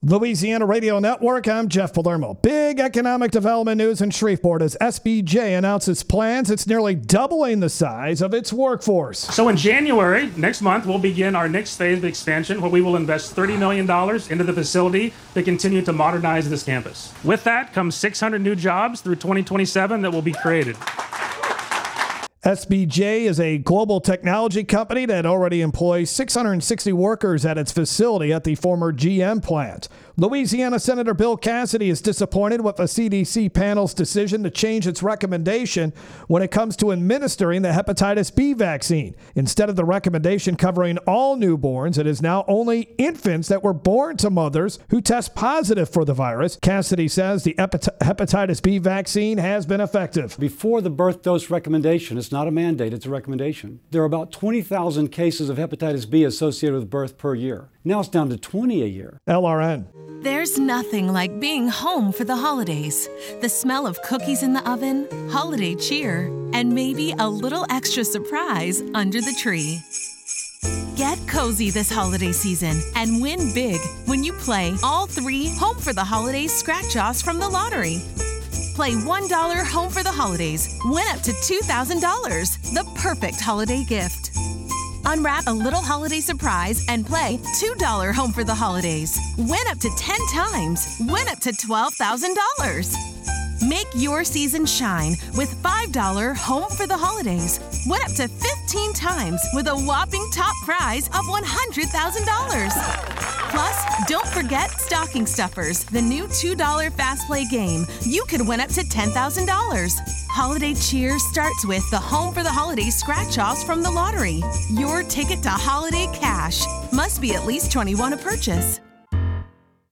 Louisiana Radio Network, I'm Jeff Palermo. Big economic development news in Shreveport as SBJ announces plans. It's nearly doubling the size of its workforce. So in January, next month, we'll begin our next phase of expansion where we will invest $30 million into the facility to continue to modernize this campus. With that comes 600 new jobs through 2027 that will be created. SBJ is a global technology company that already employs 660 workers at its facility at the former GM plant. Louisiana Senator Bill Cassidy is disappointed with the CDC panel's decision to change its recommendation when it comes to administering the hepatitis B vaccine. Instead of the recommendation covering all newborns, it is now only infants that were born to mothers who test positive for the virus. Cassidy says the hepatitis B vaccine has been effective. Before the birth dose recommendation, it's not a mandate, it's a recommendation. There are about 20,000 cases of hepatitis B associated with birth per year. Now it's down to 20 a year. LRN. There's nothing like being home for the holidays. The smell of cookies in the oven, holiday cheer, and maybe a little extra surprise under the tree. Get cozy this holiday season and win big when you play all 3 Home for the Holidays scratch-offs from the lottery. Play $1 Home for the Holidays. Win up to $2,000. The perfect holiday gift. Unwrap a little holiday surprise and play $2 Home for the Holidays. Win up to 10 times. Win up to $12,000. Make your season shine with $5 Home for the Holidays. Win up to 15 times with a whopping top prize of $100,000. Plus, don't forget Stocking Stuffers, the new $2 Fast Play game. You could win up to $10,000. Holiday cheer starts with the Home for the Holidays scratch-offs from the lottery. Your ticket to holiday cash. Must be at least 21 to purchase.